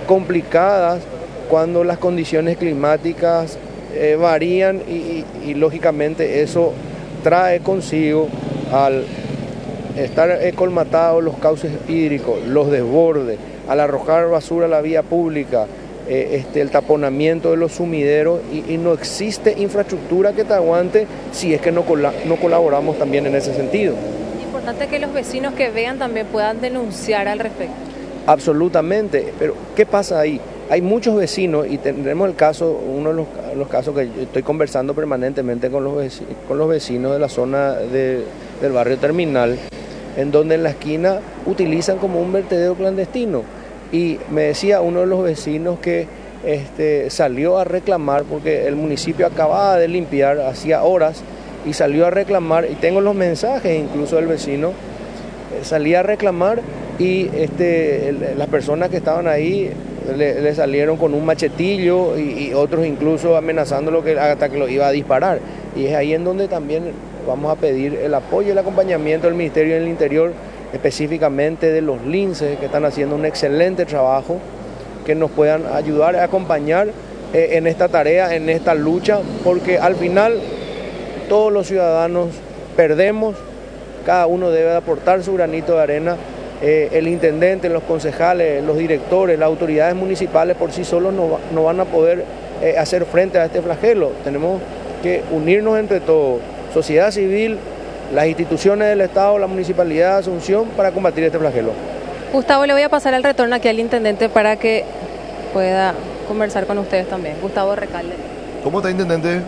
complicadas cuando las condiciones climáticas varían y lógicamente eso trae consigo, al estar colmatados los cauces hídricos, los desbordes, al arrojar basura a la vía pública, el taponamiento de los sumideros y no existe infraestructura que te aguante si es que no colaboramos también en ese sentido. Es importante que los vecinos que vean también puedan denunciar al respecto. Absolutamente, pero ¿qué pasa ahí? Hay muchos vecinos y tendremos el caso, uno de los casos que yo estoy conversando permanentemente con los vecinos de la zona del barrio Terminal, en donde en la esquina utilizan como un vertedero clandestino. Y me decía uno de los vecinos que salió a reclamar, porque el municipio acababa de limpiar hacía horas, y salió a reclamar, y tengo los mensajes incluso del vecino, salía a reclamar y las personas que estaban ahí le salieron con un machetillo y otros incluso amenazándolo hasta que lo iba a disparar. Y es ahí en donde también vamos a pedir el apoyo y el acompañamiento del Ministerio del Interior, específicamente de los linces que están haciendo un excelente trabajo, que nos puedan ayudar a acompañar en esta tarea, en esta lucha, porque al final todos los ciudadanos perdemos, cada uno debe aportar su granito de arena. El intendente, los concejales, los directores, las autoridades municipales por sí solos no van a poder hacer frente a este flagelo. Tenemos que unirnos entre todos, sociedad civil, las instituciones del Estado, la Municipalidad de Asunción, para combatir este flagelo. Gustavo, le voy a pasar el retorno aquí al intendente para que pueda conversar con ustedes también. Gustavo Recalde. ¿Cómo está, intendente?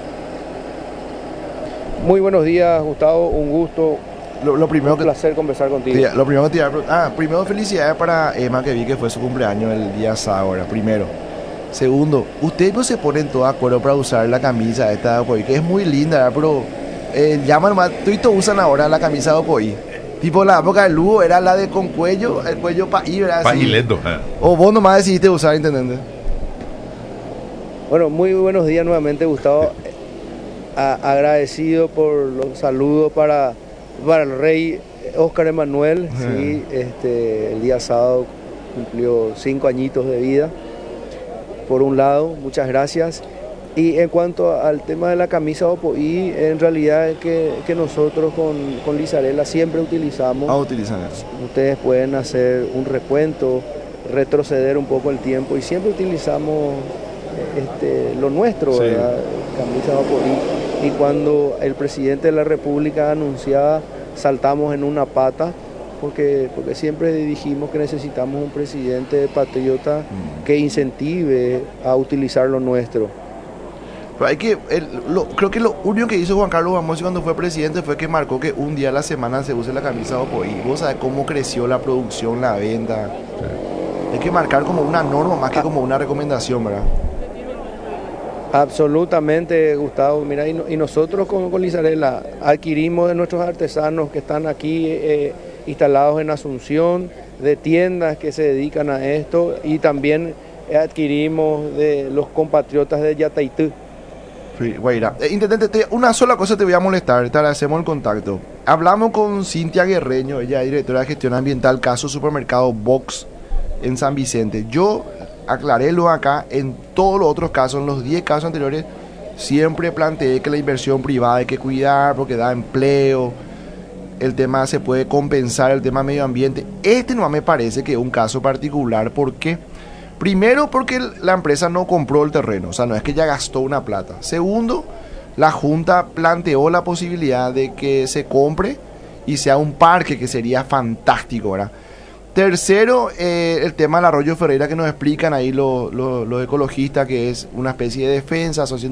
Muy buenos días, Gustavo, un gusto. Lo primero un placer conversar contigo. Sí, lo primero que primero felicidades para Emma, que vi que fue su cumpleaños el día sábado, primero. Segundo, ustedes no se ponen todos de acuerdo para usar la camisa esta de Opoí, que es muy linda, ¿verdad? Pero llaman más, todos usan ahora la camisa de Opoí. Tipo, la época del Lugo era la de con cuello, el cuello paí, ¿verdad? Pajileto. O vos nomás decidiste usar, intendente. Bueno, muy buenos días nuevamente, Gustavo. Agradecido por los saludos para el rey Óscar Emanuel. Sí, el día sábado cumplió 5 añitos de vida. Por un lado, muchas gracias. Y en cuanto al tema de la camisa Opoí, en realidad es que nosotros con Lizarela siempre utilizamos. Utilizan eso. Ustedes pueden hacer un recuento, retroceder un poco el tiempo y siempre utilizamos lo nuestro, sí. ¿Verdad? Camisa Opoí. Y cuando el presidente de la República anunciaba, saltamos en una pata, porque siempre dijimos que necesitamos un presidente patriota que incentive a utilizar lo nuestro. Pero hay que, creo que lo único que hizo Juan Carlos Bamosi cuando fue presidente fue que marcó que un día a la semana se use la camisa Opoí. Vos sabés cómo creció la producción, la venta. Hay que marcar como una norma más que como una recomendación, ¿verdad? Absolutamente, Gustavo. Mira, y nosotros con Lizarela adquirimos de nuestros artesanos que están aquí instalados en Asunción, de tiendas que se dedican a esto, y también adquirimos de los compatriotas de Yataitú. Sí, Guaira. Intendente, una sola cosa te voy a molestar, te agradecemos el contacto. Hablamos con Cintia Guerreño, ella es directora de gestión ambiental, caso supermercado Box en San Vicente. Yo aclarélo acá, en todos los otros casos, en los 10 casos anteriores, siempre planteé que la inversión privada hay que cuidar porque da empleo, el tema se puede compensar, el tema medio ambiente. Este no me parece que es un caso particular. ¿Por qué? Primero, porque la empresa no compró el terreno, o sea, no es que ya gastó una plata. Segundo, la Junta planteó la posibilidad de que se compre y sea un parque, que sería fantástico, ¿verdad? Tercero, el tema del arroyo Ferreira, que nos explican ahí los ecologistas, que es una especie de defensa, son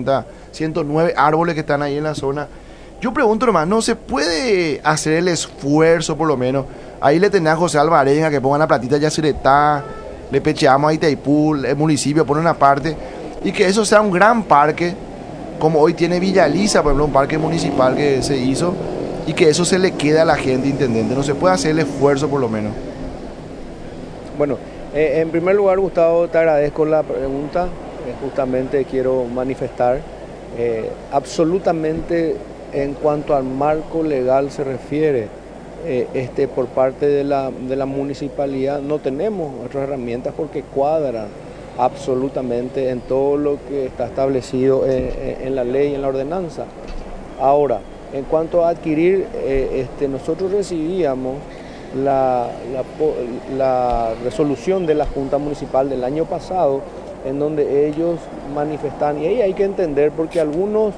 109 árboles que están ahí en la zona. Yo pregunto nomás, ¿no se puede hacer el esfuerzo por lo menos? Ahí le tenés a José Alvarenga que ponga la platita ya Yacyretá, le pecheamos a Itaipú, el municipio pone una parte, y que eso sea un gran parque, como hoy tiene Villa Elisa, por ejemplo, un parque municipal que se hizo, y que eso se le quede a la gente, intendente. ¿No se puede hacer el esfuerzo por lo menos? Bueno, en primer lugar, Gustavo, te agradezco la pregunta. Justamente quiero manifestar absolutamente en cuanto al marco legal se refiere, por parte de la municipalidad no tenemos otras herramientas porque cuadran absolutamente en todo lo que está establecido en la ley, en la ordenanza. Ahora, en cuanto a adquirir, nosotros recibíamos la resolución de la Junta Municipal del año pasado, en donde ellos manifestan, y ahí hay que entender, porque algunos,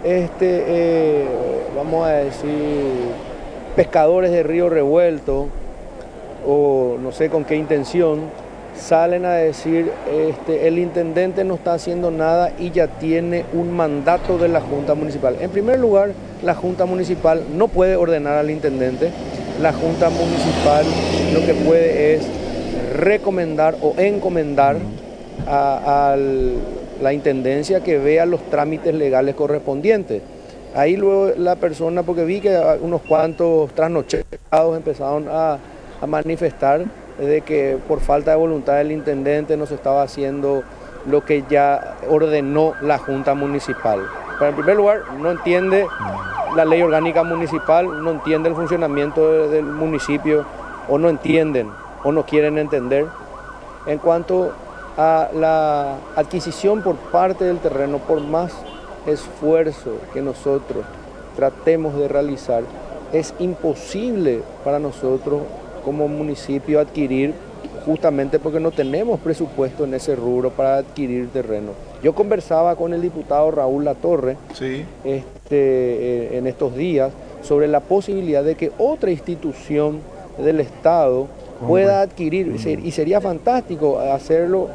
vamos a decir, pescadores de río revuelto, o no sé con qué intención, salen a decir, el intendente no está haciendo nada y ya tiene un mandato de la Junta Municipal. En primer lugar, la Junta Municipal no puede ordenar al intendente. La Junta Municipal lo que puede es recomendar o encomendar a la intendencia que vea los trámites legales correspondientes. Ahí luego la persona, porque vi que unos cuantos trasnochados empezaron a manifestar de que por falta de voluntad del intendente no se estaba haciendo lo que ya ordenó la Junta Municipal. Pero en primer lugar, no entiende la ley orgánica municipal, no entiende el funcionamiento del municipio, o no entienden o no quieren entender. En cuanto a la adquisición por parte del terreno, por más esfuerzo que nosotros tratemos de realizar, es imposible para nosotros como municipio adquirir, justamente porque no tenemos presupuesto en ese rubro para adquirir terreno. Yo conversaba con el diputado Raúl Latorre Sí. En estos días sobre la posibilidad de que otra institución del Estado pueda adquirir, y sería fantástico hacerlo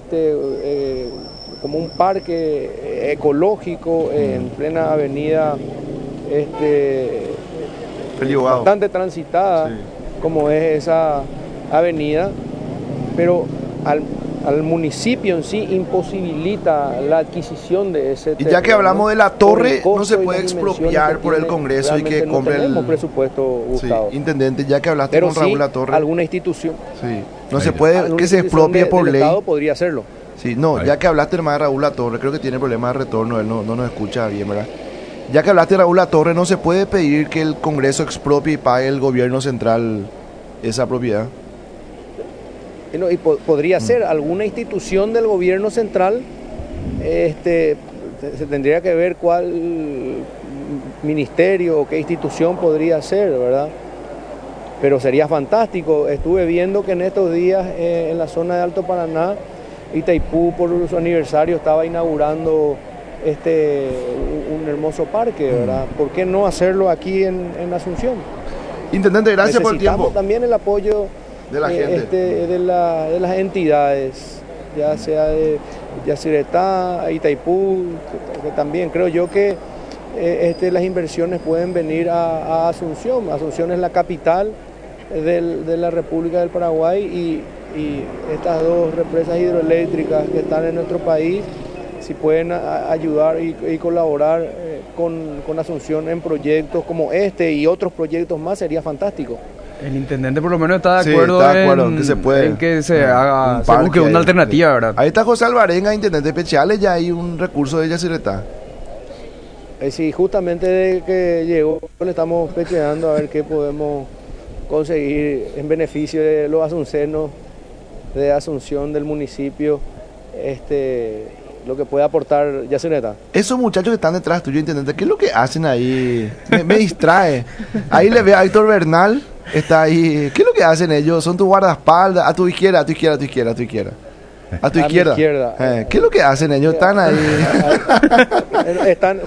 como un parque ecológico en plena avenida bastante transitada, sí, como es esa avenida, pero al municipio en sí imposibilita la adquisición de ese terreno. Y ya que hablamos de la torre, no se puede expropiar por el Congreso y que no compre tenemos presupuesto, Gustavo. Sí, intendente, ya que hablaste Pero con sí, Raúl Latorre, alguna institución, sí, no se puede que se expropie por del ley. Estado podría hacerlo. Sí, no, ya que hablaste hermano de Raúl Latorre, creo que tiene problemas de retorno, él no nos escucha bien, ¿verdad? Ya que hablaste de Raúl Latorre, no se puede pedir que el Congreso expropie y pague el gobierno central esa propiedad. Y podría ser alguna institución del gobierno central, se tendría que ver cuál ministerio o qué institución podría ser, ¿verdad? Pero sería fantástico. Estuve viendo que en estos días en la zona de Alto Paraná, Itaipú, por su aniversario, estaba inaugurando un hermoso parque, ¿verdad? ¿Por qué no hacerlo aquí en Asunción? Intendente, gracias por el tiempo. Necesitamos también el apoyo de la gente, de las entidades, ya sea de Yacyretá, Itaipú, que también creo yo que las inversiones pueden venir a Asunción. Asunción es la capital de la República del Paraguay y estas dos represas hidroeléctricas que están en nuestro país, si pueden ayudar y colaborar con Asunción en proyectos como este y otros proyectos más, sería fantástico. El intendente por lo menos está de acuerdo, en que se puede, en que se haga, se busque una alternativa, ¿verdad? Ahí está José Alvarenga, intendente Pecheales, ya hay un recurso de Yacyretá. Sí, justamente desde que llegó le estamos pecheando a ver qué podemos conseguir en beneficio de los asuncenos, de Asunción, del municipio, lo que puede aportar Yacyretá. Esos muchachos que están detrás tuyo, intendente, ¿qué es lo que hacen ahí? Me distrae. Ahí le veo a Héctor Bernal, está ahí. ¿Qué es lo que hacen ellos? Son tu guardaespaldas, a tu izquierda, a tu izquierda, a tu izquierda, a tu izquierda. A tu izquierda. ¿Qué es lo que hacen ellos? Están ahí. Están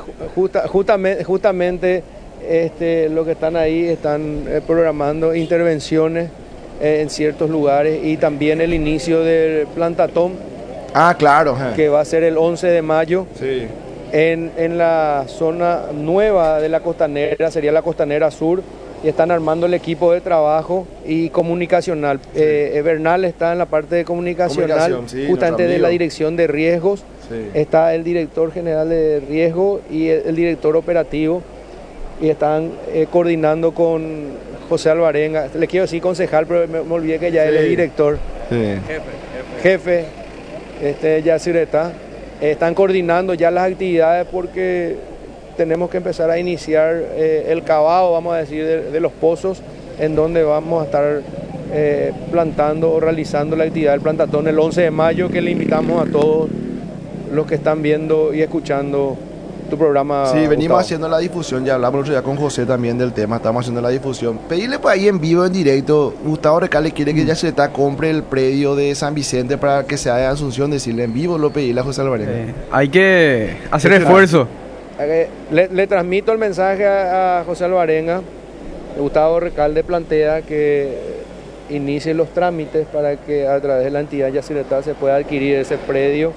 justamente lo que están ahí, están programando intervenciones en ciertos lugares y también el inicio del plantatón. Claro. Que va a ser el 11 de mayo. Sí. En la zona nueva de la Costanera, sería la Costanera Sur, y están armando el equipo de trabajo y comunicacional. Sí. Bernal está en la parte de comunicación, sí, justamente de la dirección de riesgos. Sí. Está el director general de riesgo y el director operativo, y están coordinando con José Alvarenga. Le quiero decir concejal, pero me olvidé que ya él es director. Sí. Jefe. Yacyretá, están coordinando ya las actividades porque tenemos que empezar a iniciar el cavado, vamos a decir, de los pozos en donde vamos a estar plantando o realizando la actividad del plantatón el 11 de mayo, que le invitamos a todos los que están viendo y escuchando tu programa. Sí, venimos Gustavo. haciendo la difusión, ya hablamos el otro día con José también del tema, estamos haciendo la difusión. Pedirle por ahí en vivo, en directo, Gustavo Recalde quiere que Yacyretá compre el predio de San Vicente para que se haga Asunción, decirle en vivo, lo pedirle a José Alvarenga. Hay que hacer esfuerzo. Le transmito el mensaje a José Alvarenga. Gustavo Recalde plantea que inicie los trámites para que a través de la entidad Yacyretá se pueda adquirir ese predio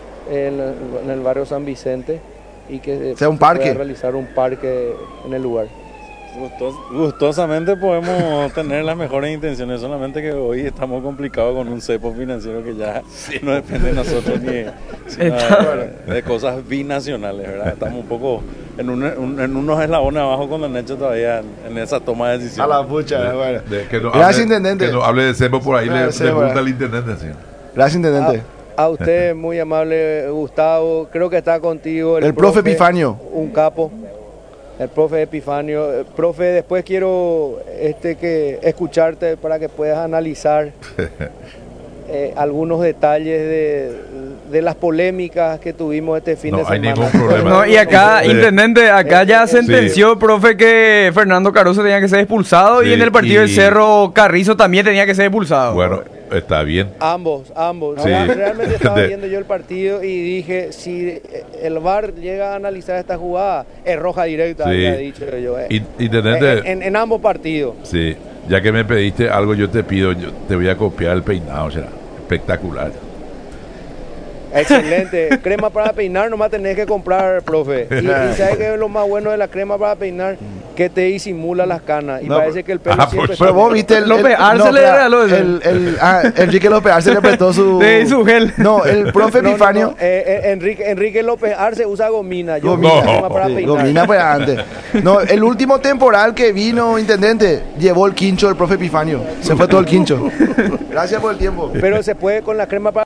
en el barrio San Vicente y que sea un parque, pueda realizar un parque en el lugar. Gustosamente podemos tener las mejores intenciones, solamente que hoy estamos complicados con un cepo financiero que ya no depende de nosotros ni de cosas binacionales, ¿verdad? Estamos un poco en unos eslabones abajo con el hecho todavía en esa toma de decisiones. A la pucha, bueno. Gracias, intendente. Que no hable de cepo por ahí, le pregunta al intendente. Sí. Gracias, intendente. A usted, muy amable Gustavo, creo que está contigo el profe Epifanio. Un capo. El profe Epifanio. Profe, después quiero que escucharte para que puedas analizar algunos detalles de las polémicas que tuvimos este fin de semana. No hay ningún problema. No, y acá, intendente, acá ya sentenció, profe, que Fernando Caruso tenía que ser expulsado y en el partido del Cerro Carrizo también tenía que ser expulsado. Bueno, está bien. Ambos. Sí. Realmente estaba viendo yo el partido y dije, si el VAR llega a analizar esta jugada, es roja directa, había dicho yo. Intendente, en ambos partidos. Sí, ya que me pediste algo, yo te pido, yo te voy a copiar el peinado, será espectacular. Excelente. Crema para peinar nomás tenés que comprar, profe. Y ¿sabes qué es lo más bueno de la crema para peinar? Que te disimula las canas. Y parece que el pelo siempre... Pero vos viste López Arce le regaló Enrique López Arce le prestó su gel. No, el profe Epifanio. Enrique López Arce usa gomina. Yo gomina. Crema para peinar. Gomina pues antes. No, el último temporal que vino, intendente, llevó el quincho del profe Epifanio. Se fue todo el quincho. Gracias por el tiempo. Pero se puede con la crema para